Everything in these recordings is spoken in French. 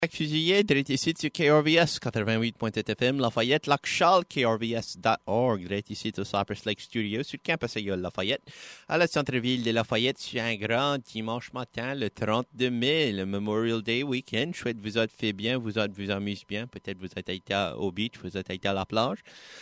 Fusillé, direct ici sur KRVS 88.8 FM, Lafayette, Lac-Charles, krvs.org, direct ici au Cypress Lake Studio, sur le campus AYOL Lafayette, à la centre-ville de Lafayette, sur un grand dimanche matin, le 32 mai, le Memorial Day week-end. Chouette, vous êtes fait bien, vous amusez bien, peut-être vous êtes été au beach, vous êtes été à la plage.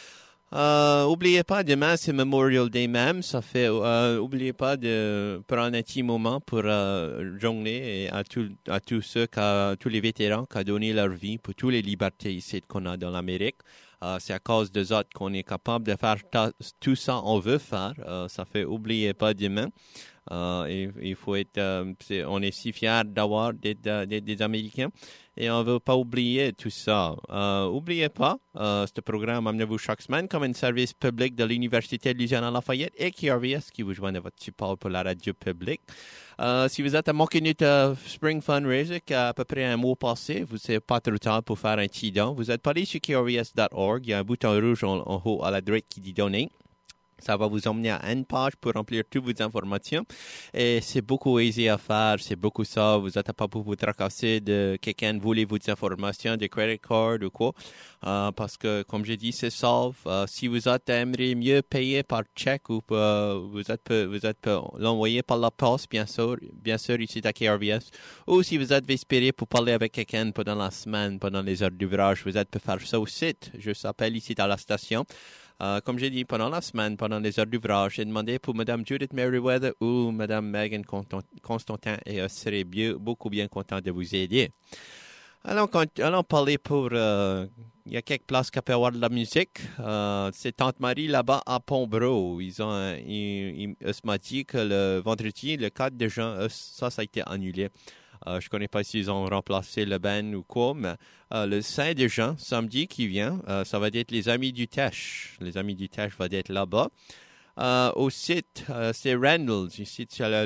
Oubliez pas, demain c'est Memorial Day même, ça fait, oubliez pas de prendre un petit moment pour jongler à tous ceux, tous les vétérans qui ont donné leur vie pour toutes les libertés ici qu'on a dans l'Amérique. C'est à cause des autres qu'on est capable de faire tout ça on veut faire. Ça fait, oubliez pas demain. Il faut être, on est si fiers d'avoir des Américains et on ne veut pas oublier tout ça. Oubliez pas, ce programme amenez-vous chaque semaine comme un service public de l'Université de Louisiane à Lafayette et KRVS qui vous joignent à votre support pour la radio publique. Si vous êtes à Montcanute Spring Fundraiser, à peu près un mois passé, vous n'avez pas trop de temps pour faire un petit don. Vous êtes pas allé sur krvs.org, il y a un bouton rouge en haut à la droite qui dit donner. Ça va vous emmener à une page pour remplir toutes vos informations. Et c'est beaucoup aisé à faire, c'est beaucoup ça. Vous n'êtes pas pour vous tracasser de quelqu'un voulez vos informations, de credit card ou quoi. Parce que, comme j'ai dit, c'est sauf. Si vous aimeriez mieux payer par chèque ou vous êtes l'envoyer par la poste, bien sûr, ici à KRVS. Ou si vous êtes espéré pour parler avec quelqu'un pendant la semaine, pendant les heures d'ouvrage, vous êtes pour faire ça au site. Je s'appelle ici à la station. Comme j'ai dit, pendant la semaine, pendant les heures d'ouvrage, j'ai demandé pour Mme Judith Merriweather ou Mme Megan Constantin et elle serait beaucoup bien content de vous aider. Allons parler pour... il y a quelques places qui peuvent avoir de la musique. C'est Tante Marie là-bas à Pombro. Ils m'ont dit que le vendredi, le 4 de juin, ça a été annulé. Je ne connais pas s'ils ont remplacé le band ou quoi, mais le 5 de juin, samedi qui vient, ça va être les Amis du Teche. Les Amis du Teche vont être là-bas. Au site, c'est Randall's, ici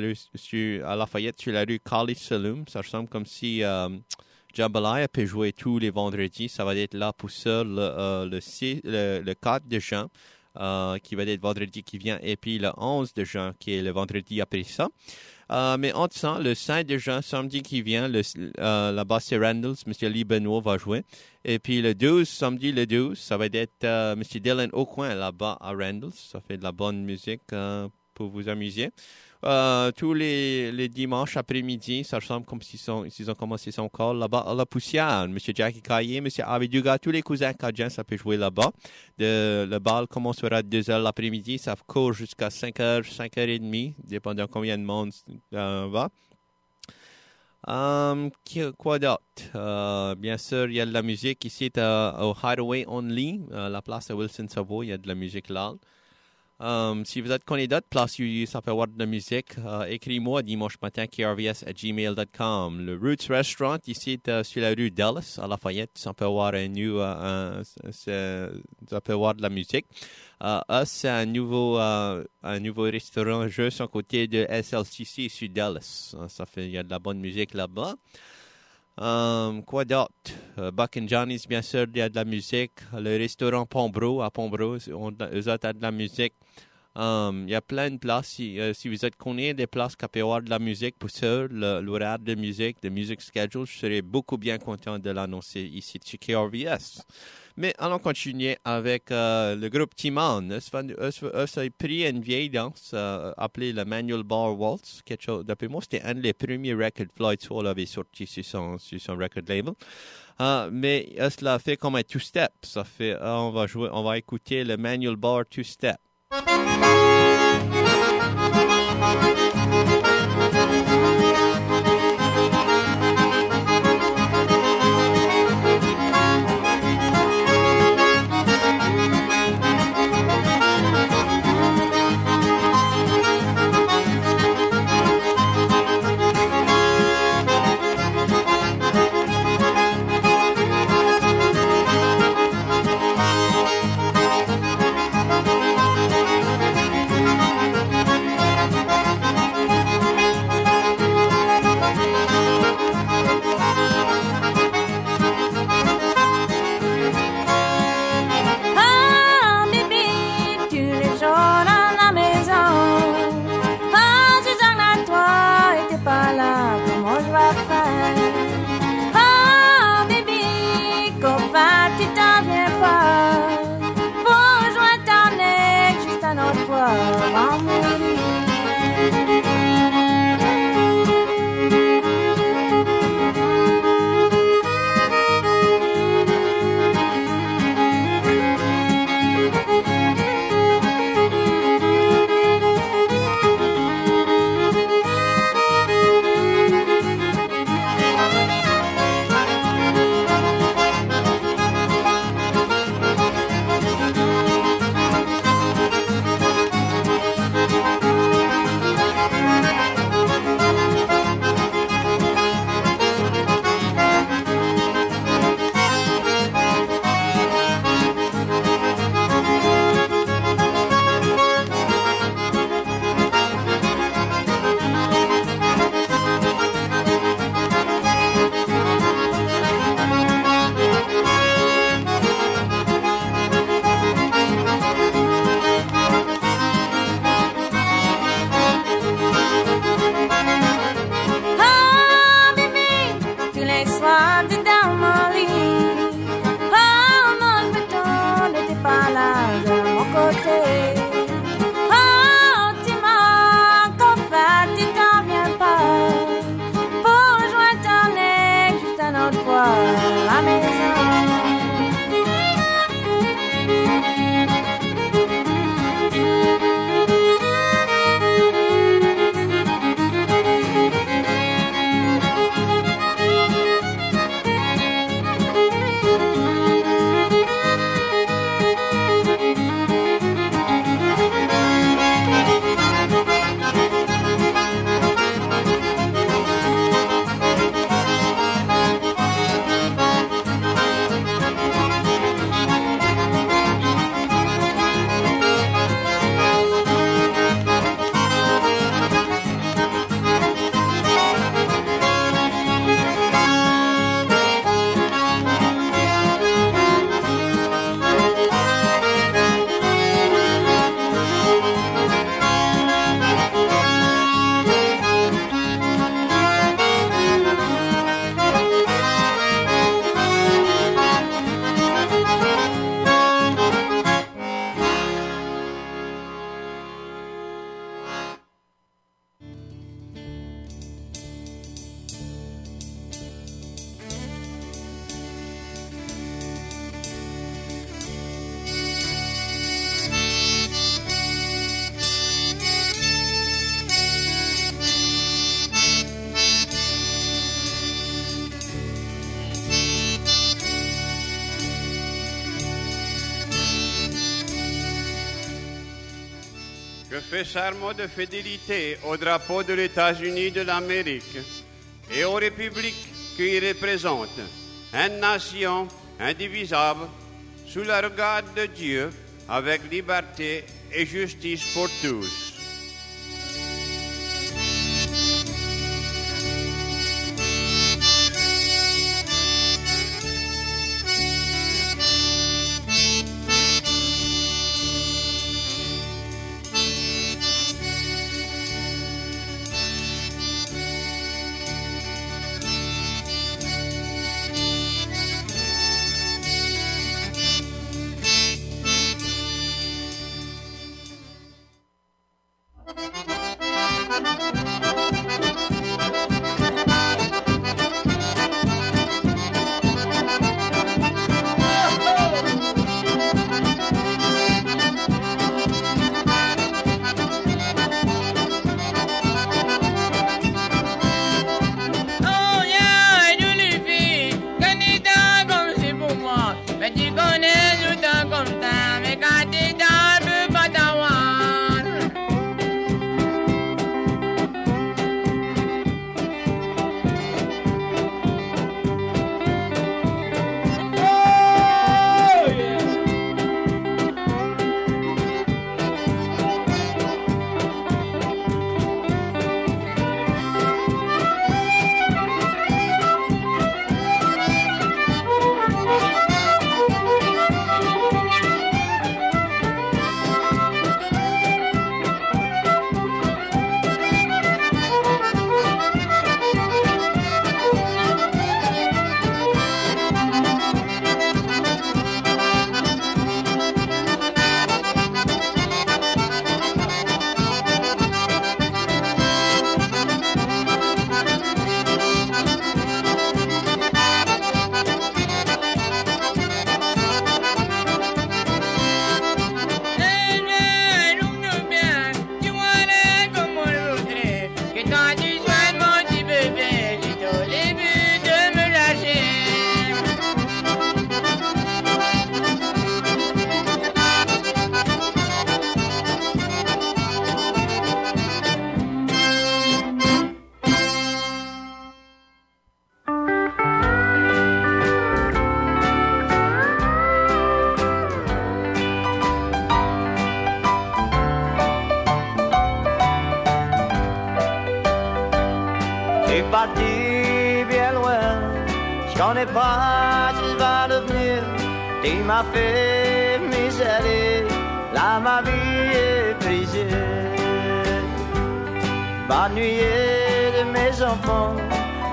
à Lafayette, sur la rue Carly Saloom. Ça ressemble comme si Jambalaya peut jouer tous les vendredis. Ça va être là pour ça le 4 de juin, qui va être vendredi qui vient, et puis le 11 de juin, qui est le vendredi après ça. Mais entre ça, le 5 de juin, samedi qui vient, là-bas c'est Randall's, M. Lee Benoît va jouer. Et puis le 12, samedi le 12, ça va être M. Dylan Aucoin là-bas à Randall's. Ça fait de la bonne musique pour vous amuser. Tous les dimanches après-midi, ça ressemble comme s'ils ont commencé son corps là-bas à la poussière. M. Jackie Caillé, M. Aviduga, tous les cousins cajans, ça peut jouer là-bas. Le bal commencera à 2h l'après-midi, ça court jusqu'à 5h, 5h30, dépendant combien de monde va. Quoi d'autre? Bien sûr, il y a de la musique ici au Hideaway Only, la place à Wilson-Savoie, il y a de la musique là. Si vous êtes connu d'autres places où ça peut avoir de la musique, écris-moi dimanche matin krvs@gmail.com. Le Roots Restaurant ici sur la rue Dallas à Lafayette, ça peut avoir ça peut avoir de la musique. C'est un nouveau restaurant juste à côté de SLCC sur Dallas. Il y a de la bonne musique là-bas. Quoi d'autre? Buck and Johnny's, bien sûr, il y a de la musique. Le restaurant Pombro, à Pombro, ils ont de la musique. Il y a plein de places. Si vous êtes connu des places qui peuvent avoir de la musique pour ça, l'horaire de musique, de music schedule, je serais beaucoup bien content de l'annoncer ici chez KRVS. Mais allons continuer avec le groupe Timon. Eux a pris une vieille danse appelée le Manual Bar Waltz. Quelque chose, d'après moi, c'était un des premiers records Floyd Soul avait sorti sur son record label. Mais cela fait comme un two-step. Ça fait, on va écouter le Manual Bar two-step. froide dans mon lit. Oh, mon béton n'était pas là de mon côté. Oh, tu manques, en fait, tu t'en viens pas. Pour rejoindre ton ex juste une autre fois à la maison. Je fais serment de fidélité au drapeau de l'États-Unis de l'Amérique et aux républiques qu'il représente, une nation indivisible, sous le regard de Dieu, avec liberté et justice pour tous. parti bien loin. Je connais pas ce qu'il va devenir. Tu m'as fait misérer. Là ma vie est brisée. M'ennuyer de mes enfants,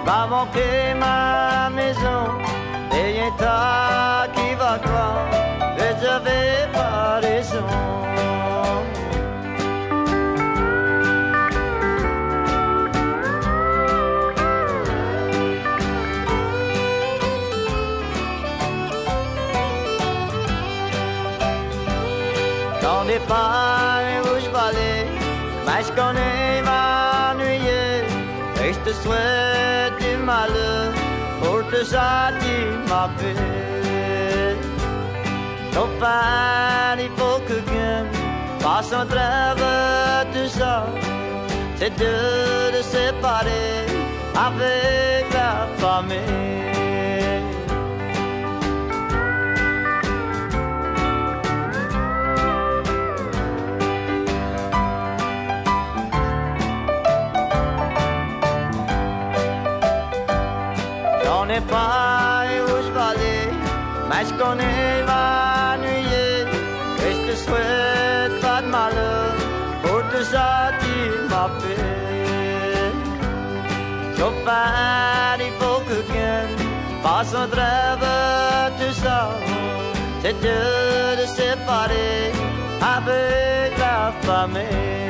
m'a manqué ma maison. Et rien ta qui va croire que j'avais pas raison. J'en ai pas où je vais aller, mais je connais m'ennuyer. Et je te souhaite du malheur pour te châtier ma vie. Ton père, il faut que quelqu'un fasse un trêve tout ça. C'est dur de séparer avec la famille. J'en ai pas où je vais aller, mais je connais m'ennuyer. Et je te souhaite pas de malheur pour te châtier ma paix. Chauffeur, il faut que quelqu'un fasse un trêve tout ça. C'est dur de séparer avec la famille.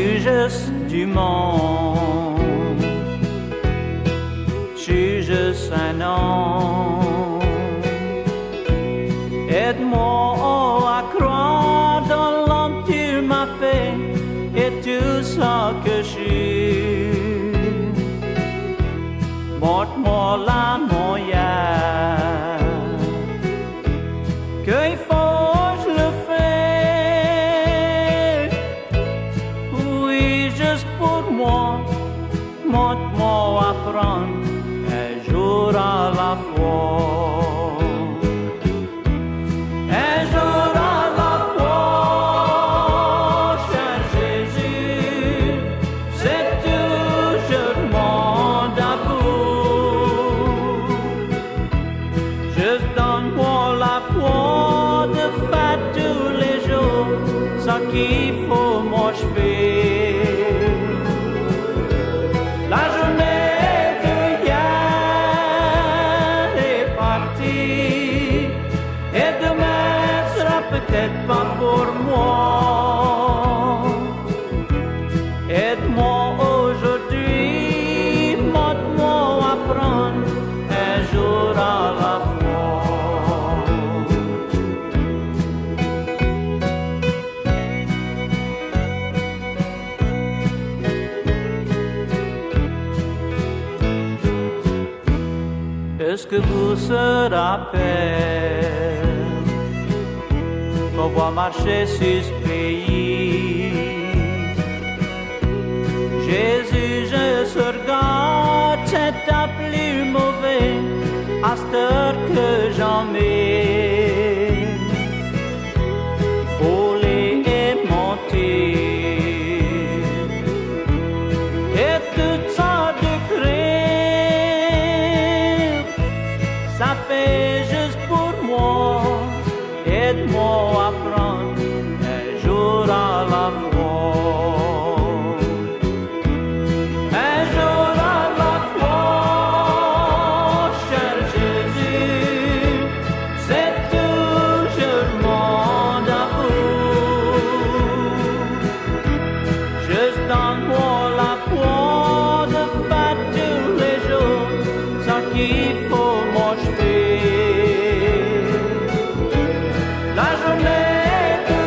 juste du monde. Je suis juste Aide-moi à croire dans l'homme que tu m'as fait et tout ça que je suis. Montre-moi la moyenne qu'il faut je le fais. Oui, juste pour moi, montre-moi à prendre un jour à la fois. Qu'il faut m'achever. La journée de hier est partie et demain sera peut-être pas pour moi. Aide-moi aujourd'hui, montre-moi à prendre un jour à la fois. Est-ce que vous se rappelez qu'on va marcher sur ce pays? Jésus, je se regarde, c'est un plus mauvais à cette heure que j'en mets. Voler et monter et toutes sortes de crèves. Ça fait juste pour moi, aide-moi à prendre un jour à la fois. Un jour à la fois, cher Jésus, c'est toujours mon amour. Juste donne-moi la foi de faire tous les jours sans qu'il faut. La journée de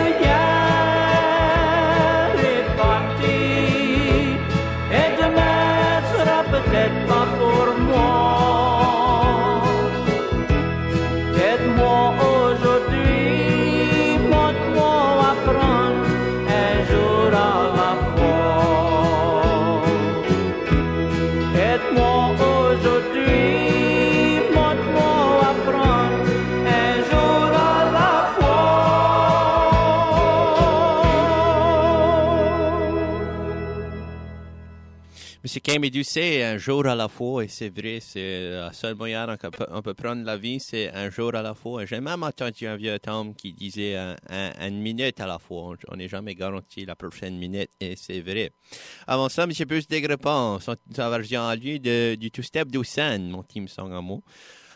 hier est partie et demain sera peut-être pas pour moi. Aide-moi aujourd'hui, montre-moi à prendre un jour à la fois. Aide-moi aujourd'hui. Monsieur Camille Doucet, un jour à la fois, et c'est vrai, c'est le seul moyen qu'on peut prendre la vie, c'est un jour à la fois. J'ai même entendu un vieux homme qui disait une minute à la fois. On n'est jamais garanti la prochaine minute, et c'est vrai. Avant ça, M. Bruce Degrepont, sa version à lui du two-step d'Oussan, mon team song en mots.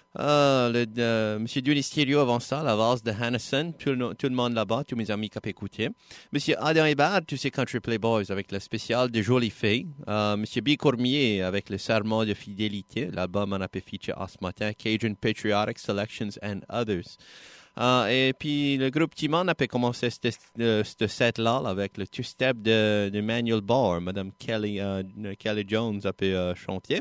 M. Denis Stereo avant ça, la valse de Hannison, tout le monde là-bas, tous mes amis qui ont écouté. M. Adam Hébert, tous ces Country Playboys avec le spécial de Jolie Fille. M. B. Cormier avec le serment de fidélité, l'album en a fait feature ce matin, Cajun Patriotic Selections and Others. Et puis le groupe Timon a commencé ce set-là avec le two-step de Manuel Barr, Mme Kelly Jones a pu chanter.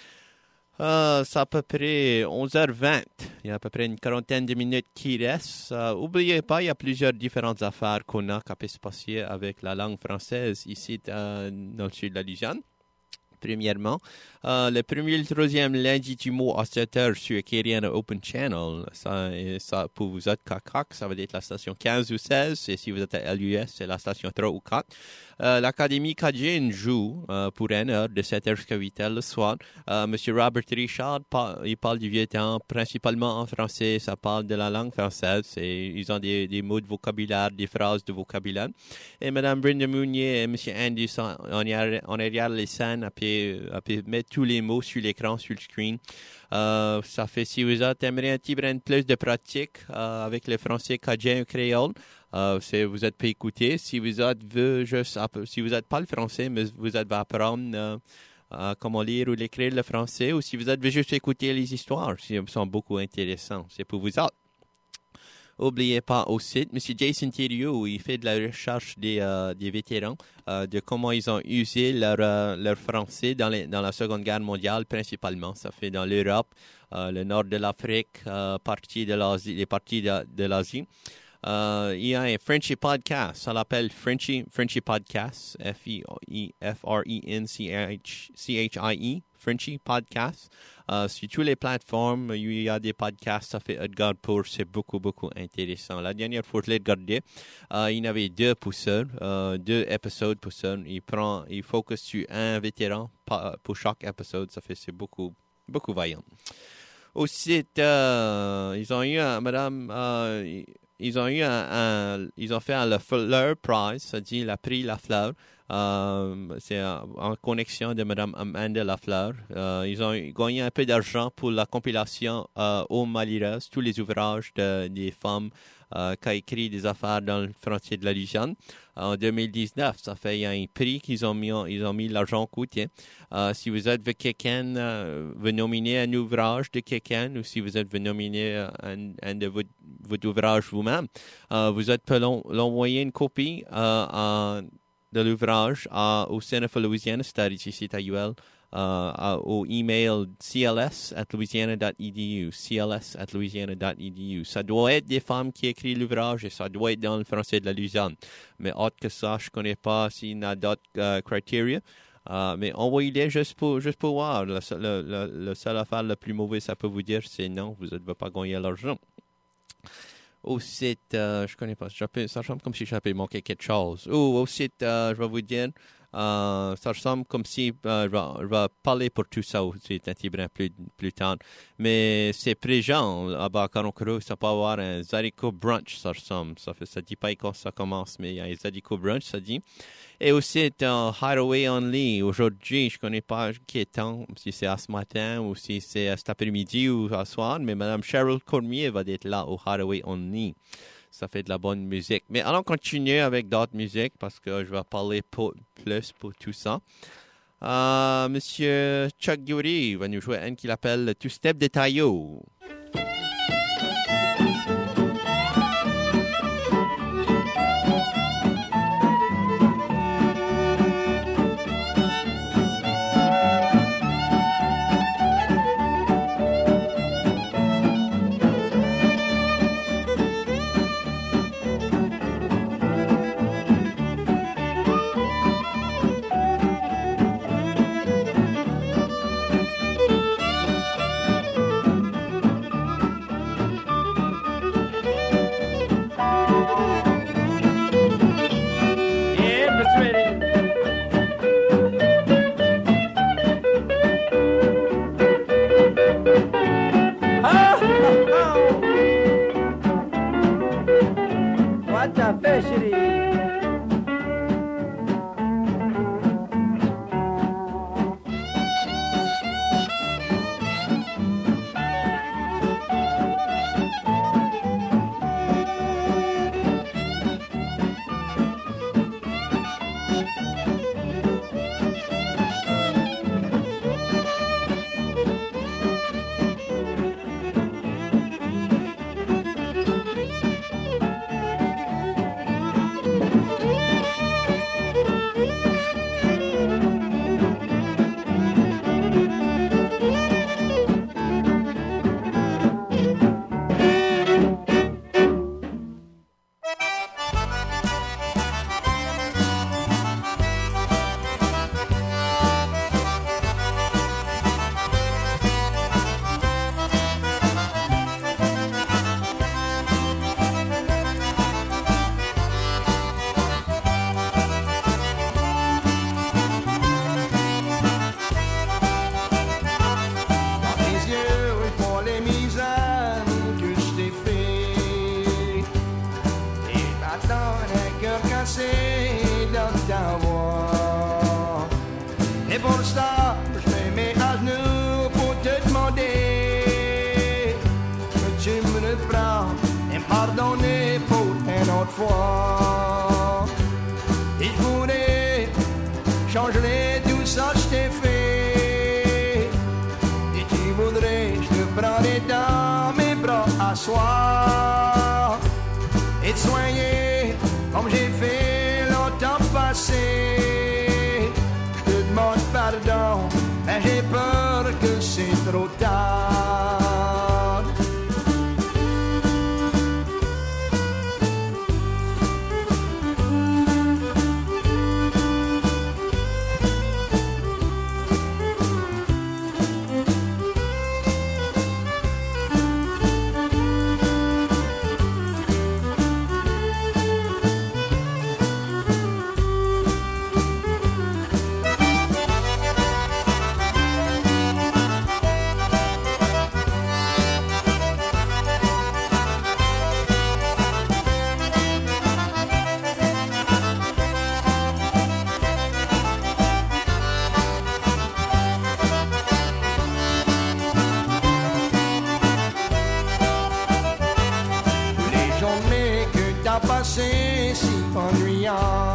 C'est à peu près 11h20. Il y a à peu près une quarantaine de minutes qui restent. N'oubliez pas, il y a plusieurs différentes affaires qu'on a qui peuvent se passer avec la langue française ici dans le sud de la Louisiane. Premièrement, le premier et le troisième lundi du mois à 7h sur Acadiana Open Channel. Ça pour vous êtes CACAC, ça va être la station 15 ou 16. Et si vous êtes à LUS, c'est la station 3 ou 4. L'Académie Cajun joue pour 1 heure de 7h jusqu'à 8h le soir. Monsieur Robert Richard, il parle du vieux temps, principalement en français. Ça parle de la langue française. Et ils ont des mots de vocabulaire, des phrases de vocabulaire. Et Mme Brenda Mounier et Monsieur Andy en arrière les scènes a pu mettre tous les mots sur l'écran, sur le screen. Ça fait, si vous aimeriez un petit brin plus de pratique avec le français cajun ou créole, vous êtes pas écouter. Si vous êtes pas le français, mais vous êtes apprendre comment lire ou l'écrire le français, ou si vous êtes juste écouter les histoires, elles sont beaucoup intéressantes. C'est pour vous autres. Oubliez pas au site, M. Jason Thériault, il fait de la recherche des vétérans, de comment ils ont usé leur français dans la Seconde Guerre mondiale principalement. Ça fait dans l'Europe, le nord de l'Afrique, partie de l'Asie, les parties de l'Asie. Il y a un Frenchy Podcast, ça l'appelle Frenchy Podcast, F-R-E-N-C-H-I-E, Frenchy Podcast. Sur toutes les plateformes, il y a des podcasts, ça fait Edgar pour, c'est beaucoup, beaucoup intéressant. La dernière fois que je l'ai regardé, il y avait 2 épisodes pour ça. Il focus sur un vétéran pour chaque épisode, ça fait c'est beaucoup, beaucoup vaillant. Au site, ils ont eu ils ont fait le Fleur Prize, c'est-à-dire le prix Lafleur. C'est en connexion de Mme Amanda Lafleur. Ils ont gagné un peu d'argent pour la compilation Aux Malheureuses, tous les ouvrages des femmes qui ont écrit des affaires dans le frontier de la Louisiane. En 2019, ça fait un prix qu'ils ont mis l'argent coûté. Si vous êtes quelqu'un, vous nominez un ouvrage de quelqu'un, ou si vous êtes nominé un de votre ouvrage vous-même, vous êtes peut l'envoyer une copie de l'ouvrage au Centre Louisiana Studies ici à UL, au email cls@louisiana.edu, cls@louisiana.edu. Ça doit être des femmes qui écrivent l'ouvrage et ça doit être dans le français de la Louisiane. Mais autre que ça, je connais pas s'il y a d'autres critères. Mais envoyez-les juste pour voir. Le seul affaire le plus mauvais, ça peut vous dire, c'est non, vous ne devez pas gagner l'argent. Au site, je connais pas, ça ressemble comme si j'avais manqué quelque chose. Au site, je vais vous dire, ça ressemble comme si, je vais parler pour tout ça aussi un petit peu plus tard. Mais c'est présent, à Bas-Caroncro, ça peut avoir un Zydeco Brunch, ça ressemble. Ça dit pas quand ça commence, mais il y a un Zydeco Brunch, ça dit. Et aussi, Hideaway Only. Aujourd'hui, je connais pas qui est temps, si c'est à ce matin ou si c'est cet après-midi ou à soir, mais Mme Cheryl Cormier va être là au Hideaway Only. Ça fait de la bonne musique. Mais allons continuer avec d'autres musiques parce que je vais parler plus pour tout ça. Monsieur Chuck Dury va nous jouer un qu'il appelle le Two-Step de Taillot. changerai tout ça je t'ai fait. Et tu voudrais, je te prendrais dans mes bras à soir. et soigné comme j'ai fait longtemps passé. Je te demande pardon, mais j'ai peur que c'est trop tard. Passé si ennuyant,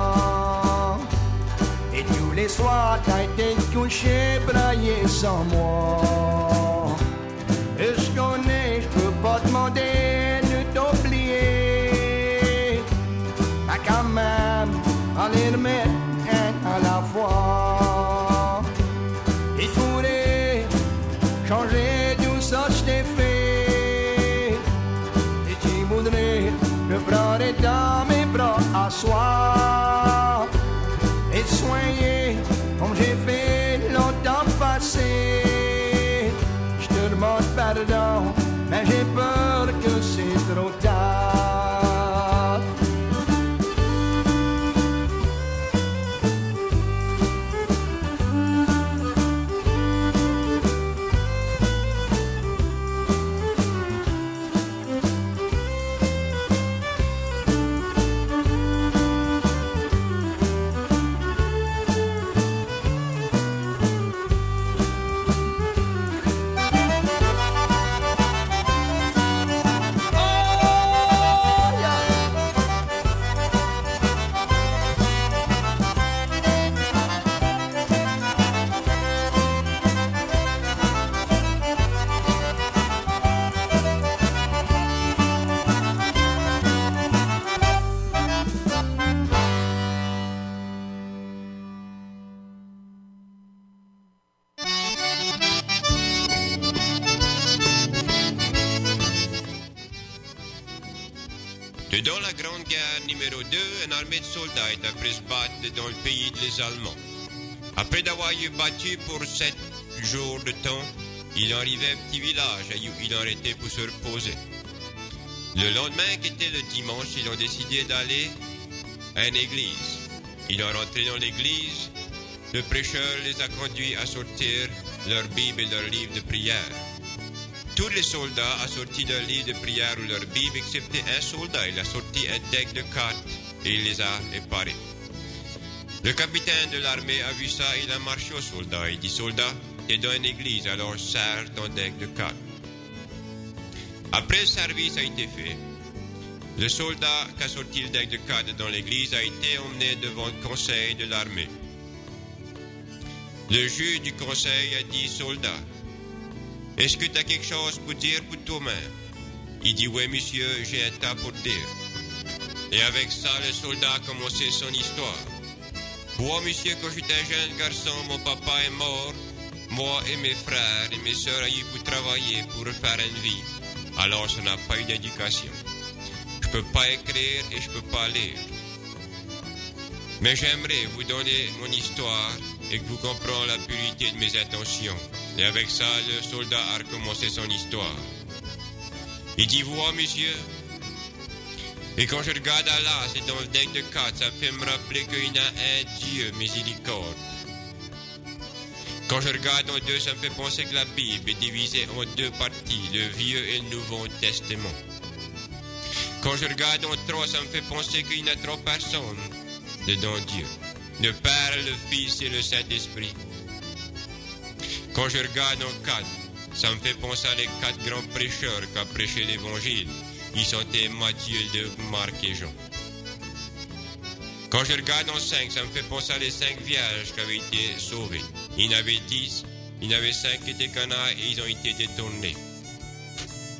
et tous les soirs t'as été couché, braillé sans moi. Et je connais, je peux pas demander de t'oublier, mais quand même, aller remettre un à la fois. Il faudrait changer tout ça, je t'ai fait, et tu voudrais me prendre dans mes bras à soi et soigner comme j'ai fait longtemps passé. Je te demande pardon, mais j'ai peur que c'est trop tard. Dans la Grande Guerre numéro 2, une armée de soldats est après se battre dans le pays des Allemands. Après d'avoir eu battu pour 7 jours de temps, il arrivait à un petit village où il en était pour se reposer. Le lendemain, qui était le dimanche, ils ont décidé d'aller à une église. Ils sont rentrés dans l'église. Le prêcheur les a conduits à sortir leur Bible et leur livre de prière. Tous les soldats ont sorti leur livre de prière ou leur Bible, excepté un soldat. Il a sorti un deck de cartes et il les a éparés. Le capitaine de l'armée a vu ça, il a marché aux soldats. Il dit, soldat, t'es dans une église, alors serre ton deck de cartes. Après le service a été fait, le soldat qui a sorti le deck de cartes dans l'église a été emmené devant le conseil de l'armée. Le juge du conseil a dit, soldat, est-ce que tu as quelque chose pour dire pour toi-même? Il dit, oui, monsieur, j'ai un tas pour dire. Et avec ça, le soldat a commencé son histoire. Moi, monsieur, quand j'étais un jeune garçon, mon papa est mort. Moi et mes frères et mes sœurs ont eu pour travailler, pour refaire une vie. Alors, ça n'a pas eu d'éducation. Je peux pas écrire et je peux pas lire. Mais j'aimerais vous donner mon histoire et que vous compreniez la pureté de mes intentions. Et avec ça, le soldat a recommencé son histoire. Il dit, voilà, monsieur, et quand je regarde Allah, c'est dans le deck de cartes, ça fait me rappeler qu'il y a un Dieu miséricorde. Quand je regarde en deux, ça me fait penser que la Bible est divisée en deux parties, le Vieux et le Nouveau Testament. Quand je regarde en trois, ça me fait penser qu'il y a trois personnes dedans Dieu. Le Père, le Fils et le Saint-Esprit. Quand je regarde en quatre, ça me fait penser à les quatre grands prêcheurs qui ont prêché l'Évangile. Ils sont Matthieu, Luc, Marc et Jean. Quand je regarde en 5, ça me fait penser à les 5 vierges qui avaient été sauvées. Il y en avait 10, il y en avait 5 qui étaient canards et ils ont été détournés.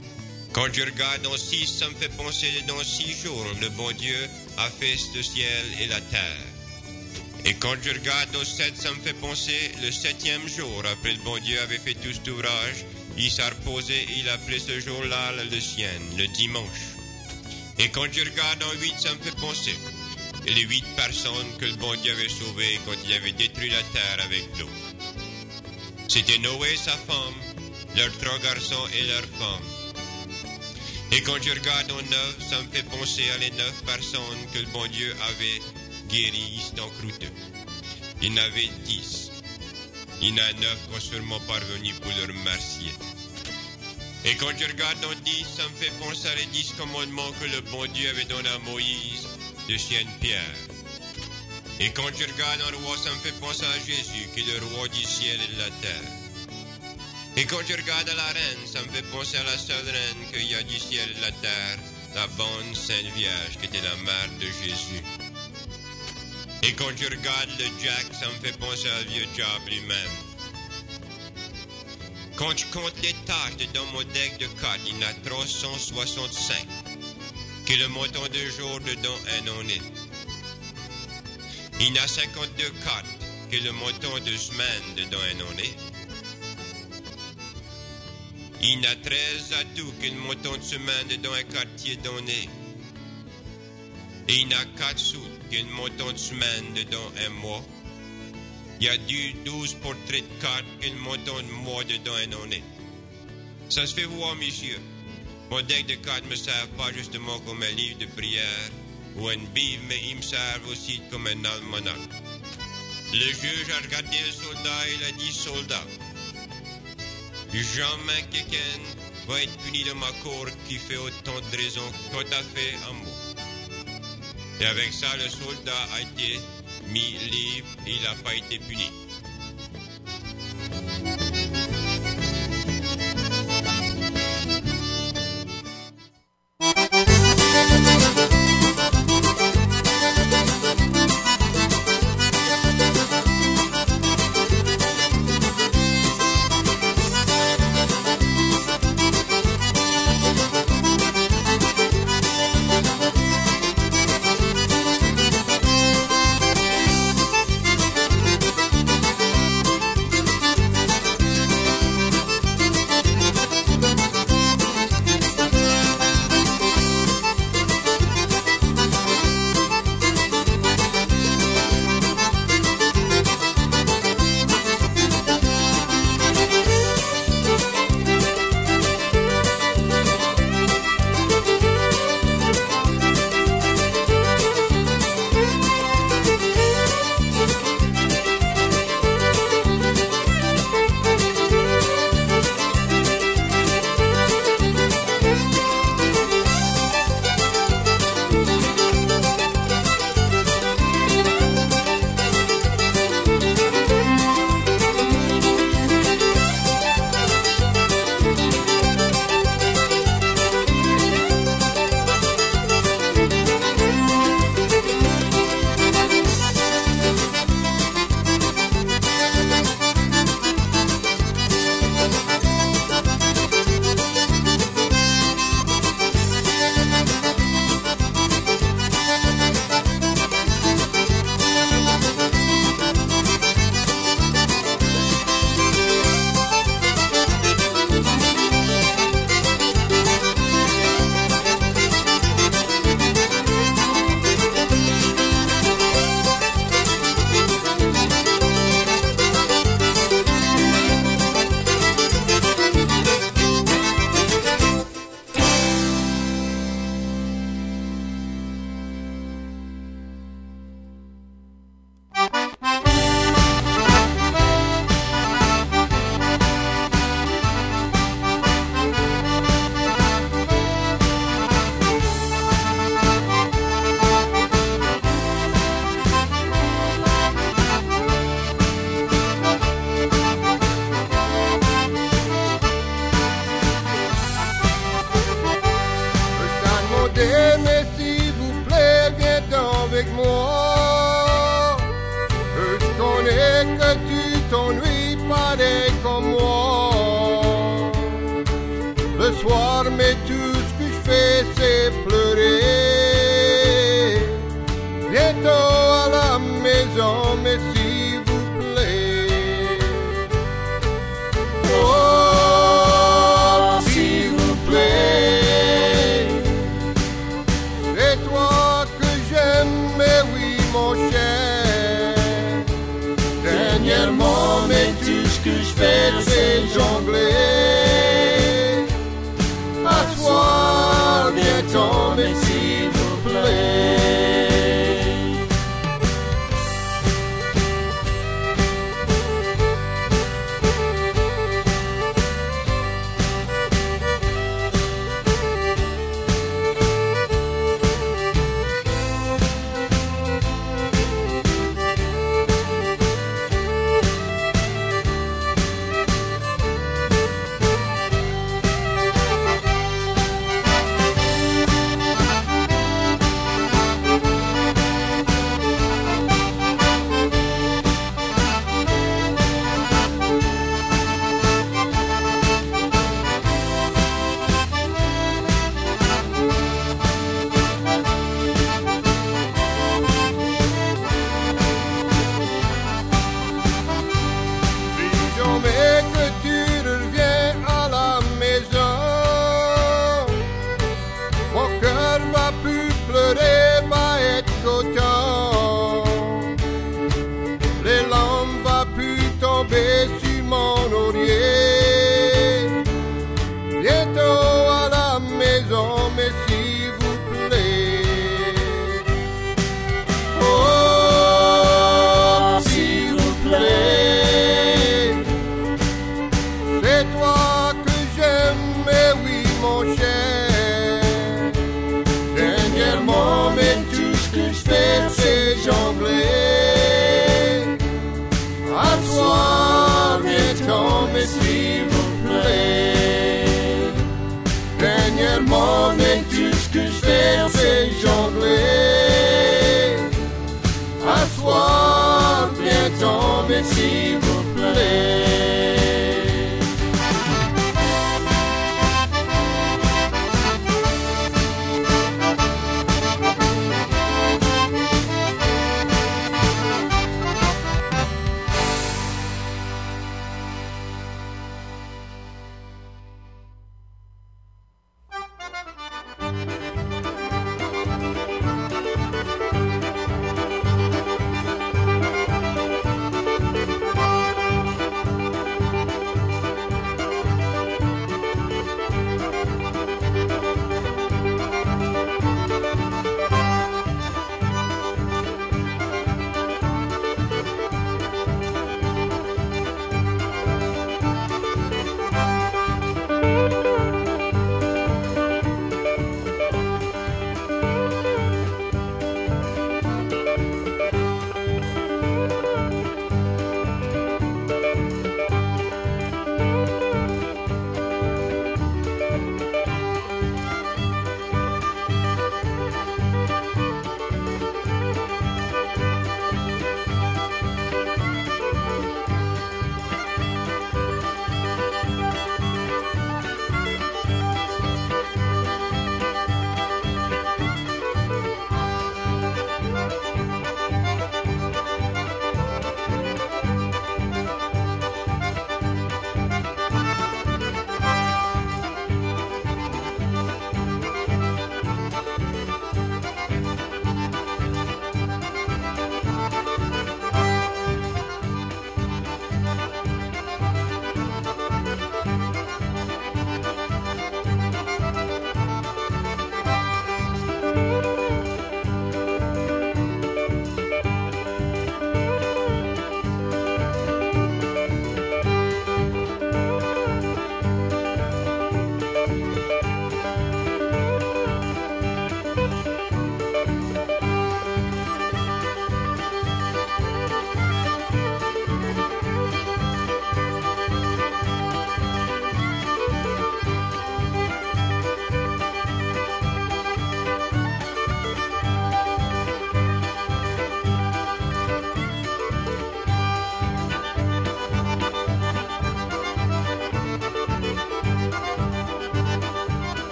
Quand je regarde dans 6, ça me fait penser que dans 6 jours, le bon Dieu a fait le ciel et la terre. Et quand je regarde dans 7, ça me fait penser le 7e jour, après le bon Dieu avait fait tout cet ouvrage, il s'est reposé et il a appelé ce jour-là le sien, le dimanche. Et quand je regarde en 8, ça me fait penser les 8 personnes que le bon Dieu avait sauvées quand il avait détruit la terre avec l'eau. C'était Noé et sa femme, leurs 3 garçons et leurs femmes. Et quand je regarde en 9, ça me fait penser à les 9 personnes que le bon Dieu avait guéries dans croûteux. Il y en avait 10. Il y en a 9 qui sont sûrement parvenus pour le remercier. Et quand je regarde en 10, ça me fait penser à les 10 commandements que le bon Dieu avait donné à Moïse de Sienne-Pierre. Et quand je regarde en roi, ça me fait penser à Jésus, qui est le roi du ciel et de la terre. Et quand je regarde à la reine, ça me fait penser à la seule reine qu'il y a du ciel et de la terre, la bonne Sainte Vierge, qui était la mère de Jésus. Et quand je regarde le Jack, ça me fait penser à vieux diable lui-même. Quand je compte les tâches dans mon deck de cartes, il y en a 365, que le montant de jours dedans un année. Il y en a 52 cartes, que le montant de semaines dedans un année. Il y en a 13 atouts, que le montant de semaine dedans un quartier donné. Et il y en a 4 sous, que le montant de semaine dedans un mois. Il y a 12 portraits de cartes, que le montant de mois dedans un année. Ça se fait voir, monsieur. Mon deck de cartes me sert pas justement comme un livre de prière ou une Bible, mais il me sert aussi comme un almanach. Le juge a regardé le soldat et il a dit, soldat, jamais quelqu'un va être puni de ma cour qui fait autant de raisons que tu as fait à moi. Et avec ça, le soldat a été mis libre et il n'a pas été puni. Pareil comme moi, le soir, mais tu jongler. Asseoir, viens tomber s'il vous plaît. S'il vous plaît, dernièrement, mais tout ce que je fais, c'est jongler. Asseoir, viens tomber, s'il vous plaît.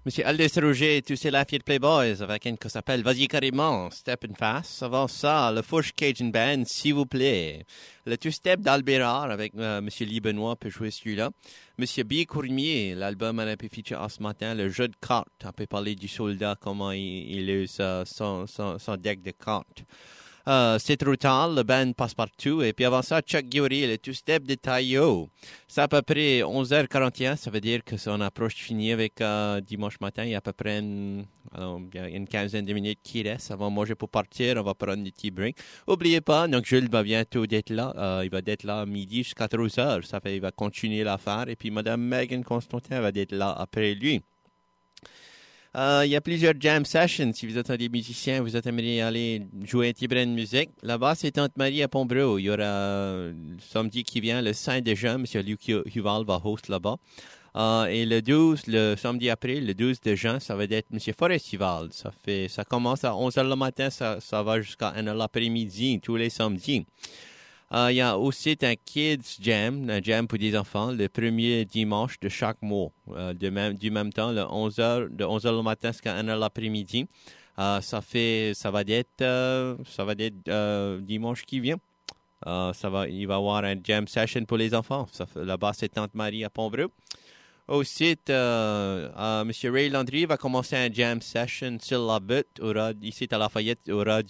Monsieur Aldous Rouget et tous ces Lafayette Playboys avec une qui s'appelle Vas-y carrément, Step and Fast. Avant ça, le Fourche Cajun Band, s'il vous plaît. Le two-step d'Albérard avec Monsieur Lee Benoît peut jouer celui-là. Monsieur B. Courmier, l'album on a pu feature ce matin, le jeu de cartes. On peut parler du soldat, comment il use son deck de cartes. C'est trop tard, le band passe partout. Et puis avant ça, Chuck Guillory, le two-step de Tayo. C'est à peu près 11h41, ça veut dire que on approche fini avec dimanche matin. Il y a à peu près une quinzaine de minutes qui restent avant manger pour partir. On va prendre des petits breaks. N'oubliez pas, donc Jules va bientôt d'être là. Il va être là à midi jusqu'à 14h. Ça fait il va continuer l'affaire. Et puis Madame Megan Constantin va être là après lui. Il y a plusieurs jam sessions. Si vous êtes des musiciens, vous aimeriez aller jouer un petit brin de musique. Là-bas, c'est Tante Marie à Pombreau. Il y aura samedi qui vient le 5 de juin. M. Luc Huval va host là-bas. Et le samedi après, le 12 de juin, ça va être M. Forestival. Ça commence à 11h le matin, ça va jusqu'à 1h l'après-midi, tous les samedis. Il y a aussi un Kids Jam, un jam pour des enfants, le premier dimanche de chaque mois. Du même temps, de 11h le matin jusqu'à 1h l'après-midi. Ça va être dimanche qui vient. Il va y avoir un jam session pour les enfants. Là-bas, c'est Tante Marie à Pombreau. Aussi, M. Ray Landry va commencer un jam session sur la butte. Ici à Lafayette, il y aura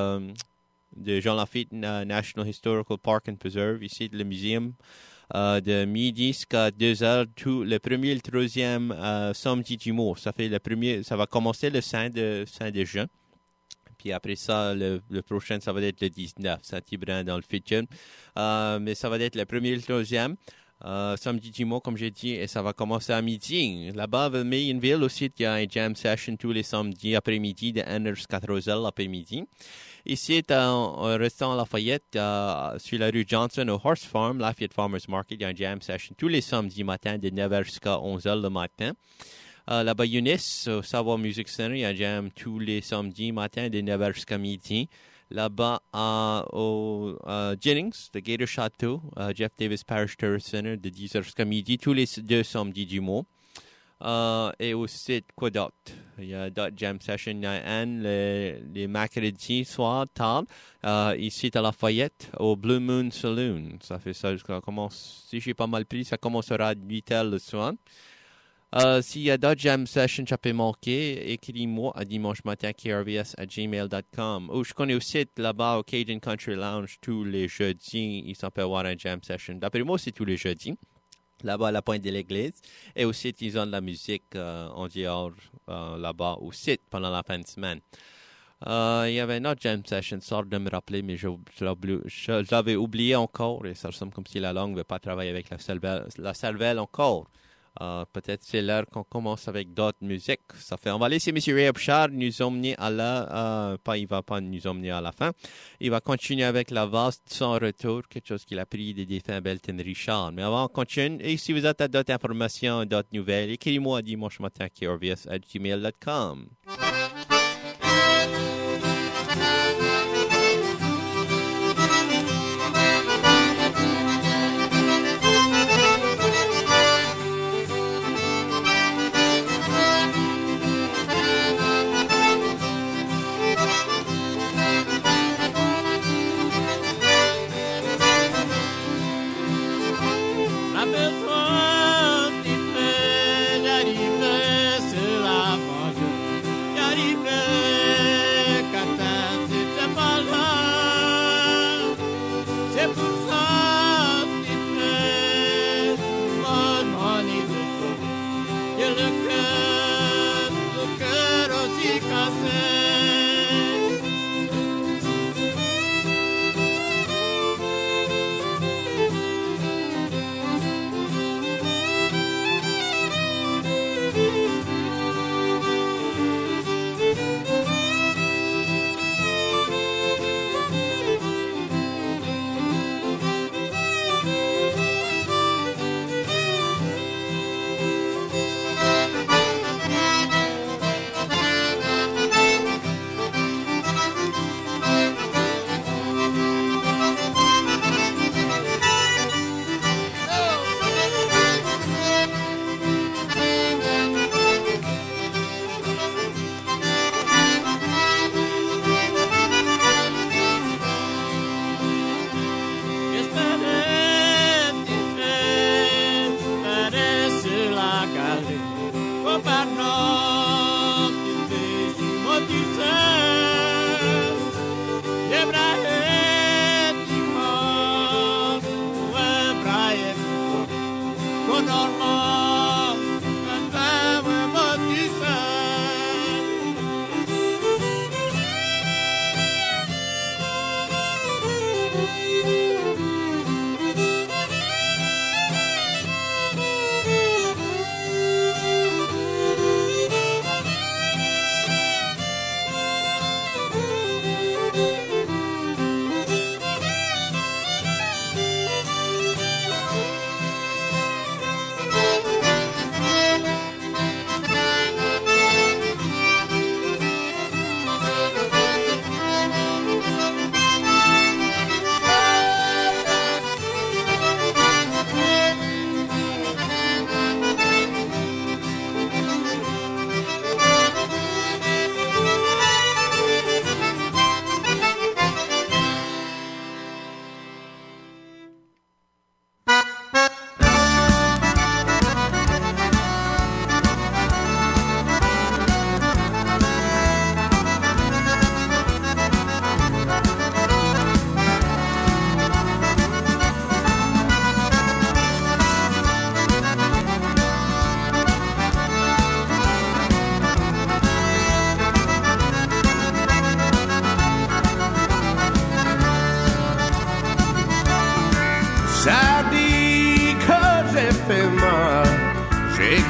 de Jean Lafitte National Historical Park and Preserve, ici le muséum, de midi jusqu'à 2h, le premier et le troisième samedi du mois. Ça va commencer le 5 de juin. Puis après ça, le prochain, ça va être le 19, Saint-Hybrin dans le futur. Mais ça va être le premier et le troisième. Samedi du mois, comme j'ai dit, et ça va commencer à midi. Là-bas, à Mayonville aussi, il y a un jam session tous les samedis après-midi de 1h jusqu'à 3h l'après-midi. Ici, en restant Lafayette, sur la rue Johnson, au Horse Farm, Lafayette Farmers Market, il y a un jam session tous les samedis matin de 9h jusqu'à 11h le matin. Là-bas, Eunice, au Savoir Music Center, il y a un jam tous les samedis matin de 9h jusqu'à midi. Là-bas, au Jennings, le Gator Château, Jeff Davis Parish Tourist Center, de 10h jusqu'à midi, tous les 2 samedis du mois. Et aussi, quoi d'autre? Il y a d'autres jam sessions. Il y a un les mercredis soir, tard, ici à Lafayette, au Blue Moon Saloon. Ça fait ça jusqu'à si j'ai pas mal pris, ça commencera à 8h le soir. S'il y a d'autres jam sessions, ça peut manquer, écris-moi à dimanche matin, krvs@gmail.com. Je connais aussi là-bas au Cajun Country Lounge tous les jeudis, il s'en peut avoir un jam session. D'après moi, c'est tous les jeudis. Là-bas à la pointe de l'église. Et aussi, ils ont de la musique en dehors là-bas aussi pendant la fin de semaine. Il y avait une autre jam session, sort de me rappeler, mais je l'avais oublié encore. Et ça ressemble comme si la langue ne veut pas travailler avec la cervelle encore. Peut-être c'est l'heure qu'on commence avec d'autres musiques. On va laisser M. Ray Upshard nous emmener il va pas nous emmener à la fin. Il va continuer avec la valse sans retour, quelque chose qu'il a pris des défunts Belton Richard. Mais avant, on continue. Et si vous avez d'autres informations, d'autres nouvelles, écrivez-moi dimanche matin, krvs@gmail.com.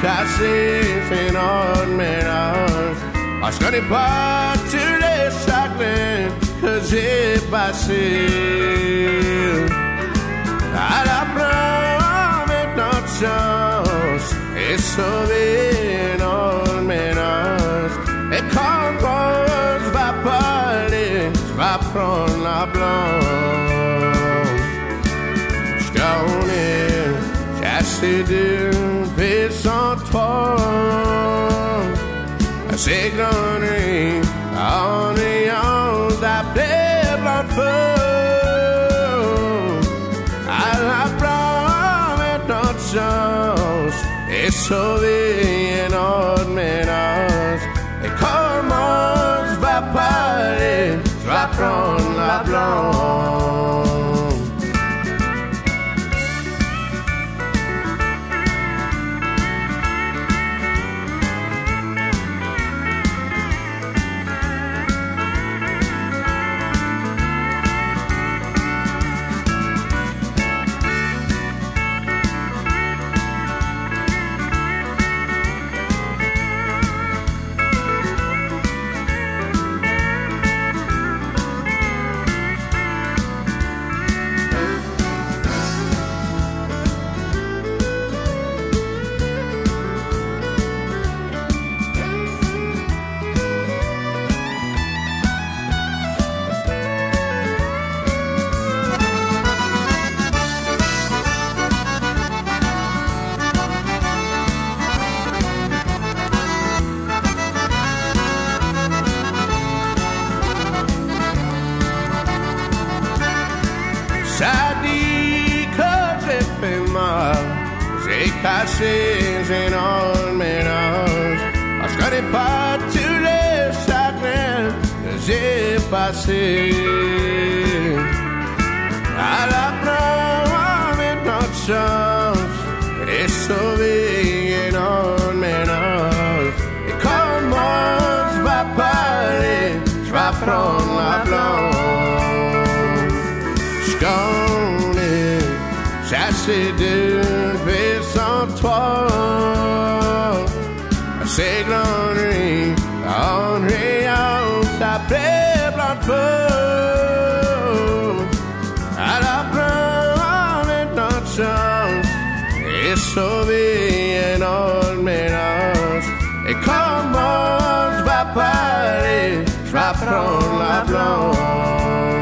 cassés, c'est notre ménage. Ah, je connais pas tous les chagrins que j'ai passés. À la prendre notre chance et sauver notre ménage. Et quand je vais parler, je vais prendre la blonde. Je connais, j'ai assez de vie sans toi. Assez grandi en ayant appelé blanc de feu. Notre chance et sauver notre ménage. Et comment je vais parler, je vais prendre la blonde. Cassé, j'ai notre ménage. Ah, je connais pas tous les chagrins que j'ai passés. À la prendre notre chance et sauver notre ménage. Et comment je vais parler, je vais prendre la blonde. Je connais, j'ai assez de vie sans toi. C'est grandi en riant, ça plaît blanc de feu. À la prendre notre chance et sauver notre ménage. Et comment je vais parler, je vais prendre la blonde.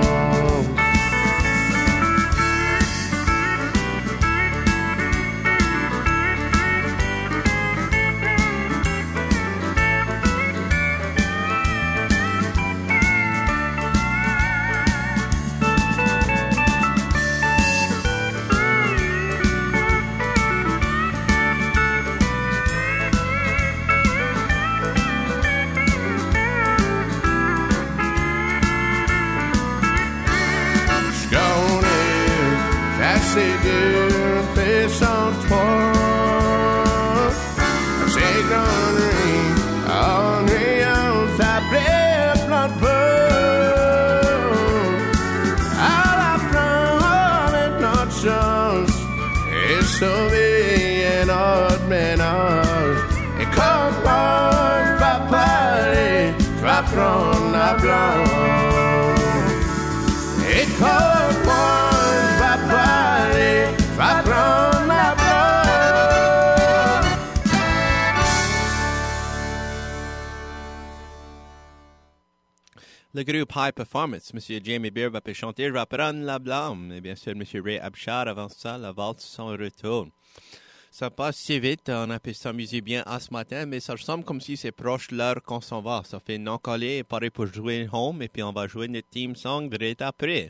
C'est de paix sans toi. C'est grandi en ayant sa plaie plein de feu. À la prendre notre chance et sauver notre ménage. Et comment je vais parler, je vais prendre la blonde. Et comment je vais parler, va prendre la blonde. Le groupe High Performance, M. Jamie Beer va chanter « Je vais prendre la blâme » et bien sûr M. Ray Abshar avant ça, la valse sans retour. Ça passe si vite, on a pu s'amuser bien à ce matin, mais ça ressemble comme si c'est proche de l'heure qu'on s'en va. Ça fait non collé et pareil pour jouer home et puis on va jouer notre team song direct après.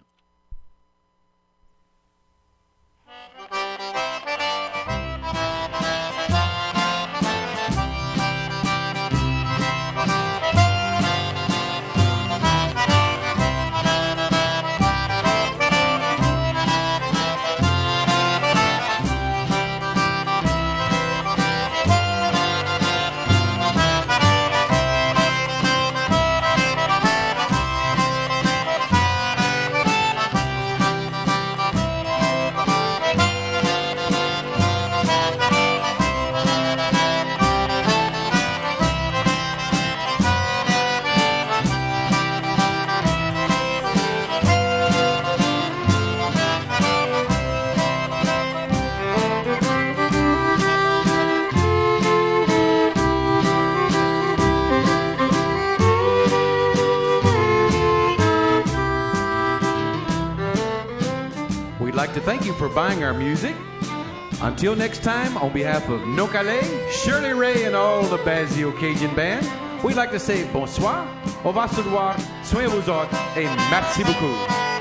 to thank you for buying our music. Until next time, on behalf of No Calais, Shirley Ray, and all the Basio Cajun Band, we'd like to say bonsoir, au revoir se voir, soyez vous autres, et merci beaucoup.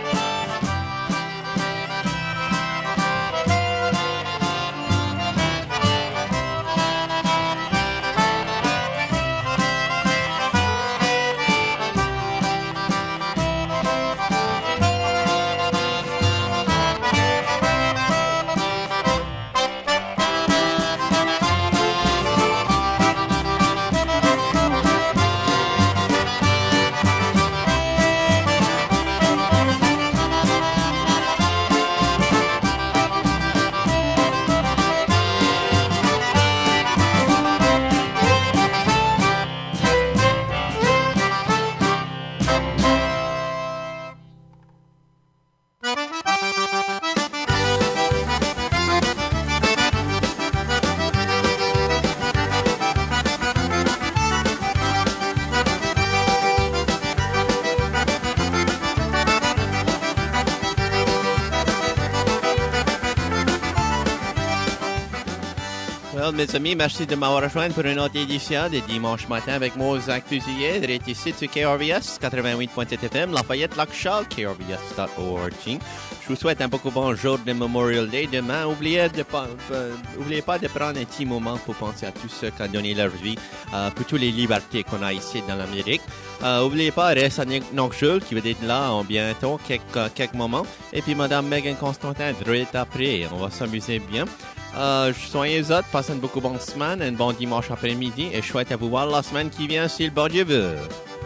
Mes amis, merci de m'avoir rejoint pour une autre édition de Dimanche matin avec Mozart Fusilier, direct ici sur KRVS 88.7 FM, Lafayette, Lac-Charles, krvs.org. Je vous souhaite un beaucoup bon jour de Memorial Day demain. N'oubliez pas de prendre un petit moment pour penser à tous ceux qui ont donné leur vie pour toutes les libertés qu'on a ici dans l'Amérique. N'oubliez pas, reste à Knoxville qui va être là en bientôt, quelques moments. Et puis Madame Megan Constantin, direct après. On va s'amuser bien. Soyez autres, passez une beaucoup bonne semaine, un bon dimanche après-midi et je souhaite à vous voir la semaine qui vient si le bon Dieu veut.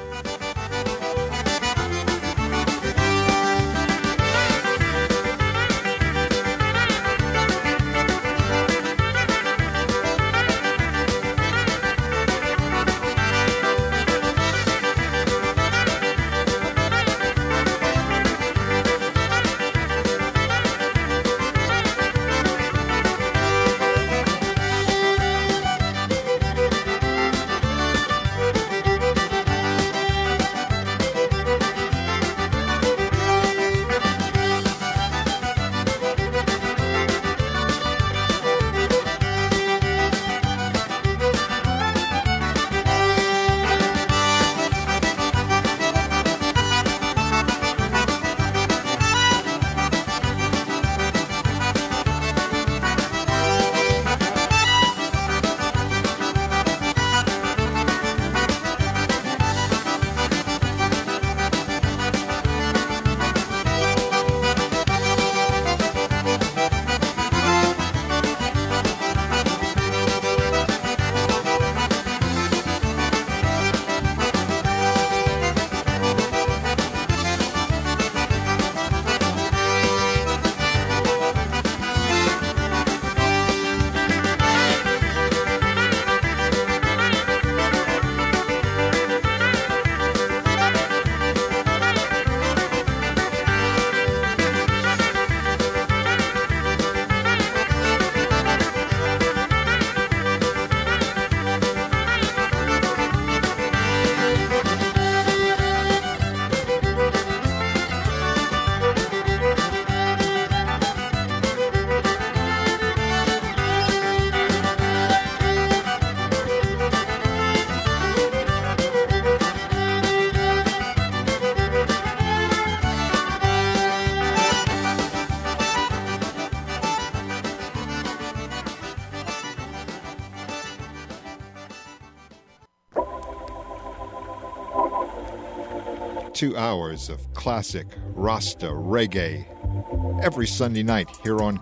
Two hours of classic Rasta reggae every Sunday night here on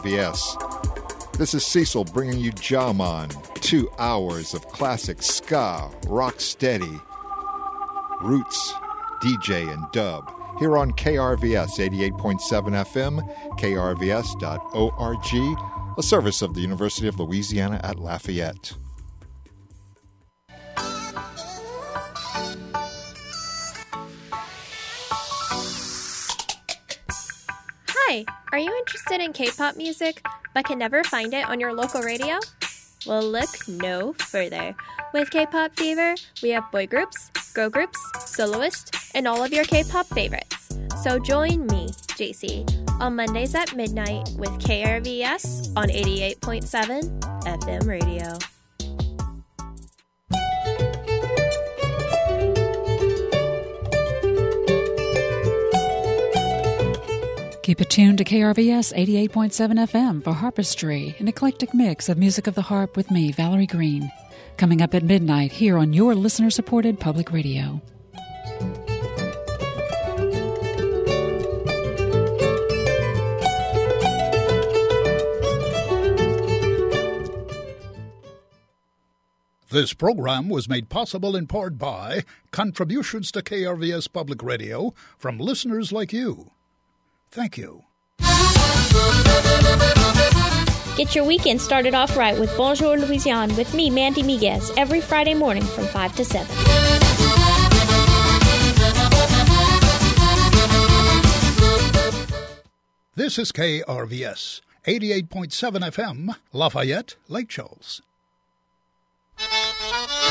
KRVS. This is Cecil bringing you Jaman. 2 hours of classic ska, rock steady, roots, DJ, and dub here on KRVS 88.7 FM, krvs.org, a service of the University of Louisiana at Lafayette. Hi, are you interested in K-pop music but can never find it on your local radio? Well, look no further. With K-Pop Fever, we have boy groups, girl groups, soloists, and all of your K-pop favorites. So join me, JC, on Mondays at midnight with KRVS on 88.7 FM radio. Keep it tuned to KRVS 88.7 FM for Harpistry, an eclectic mix of music of the harp with me, Valerie Green. Coming up at midnight here on your listener-supported public radio. This program was made possible in part by contributions to KRVS Public Radio from listeners like you. Thank you. Get your weekend started off right with Bonjour Louisiane with me, Mandy Miguez, every Friday morning from 5 to 7. This is KRVS, 88.7 FM, Lafayette, Lake Charles.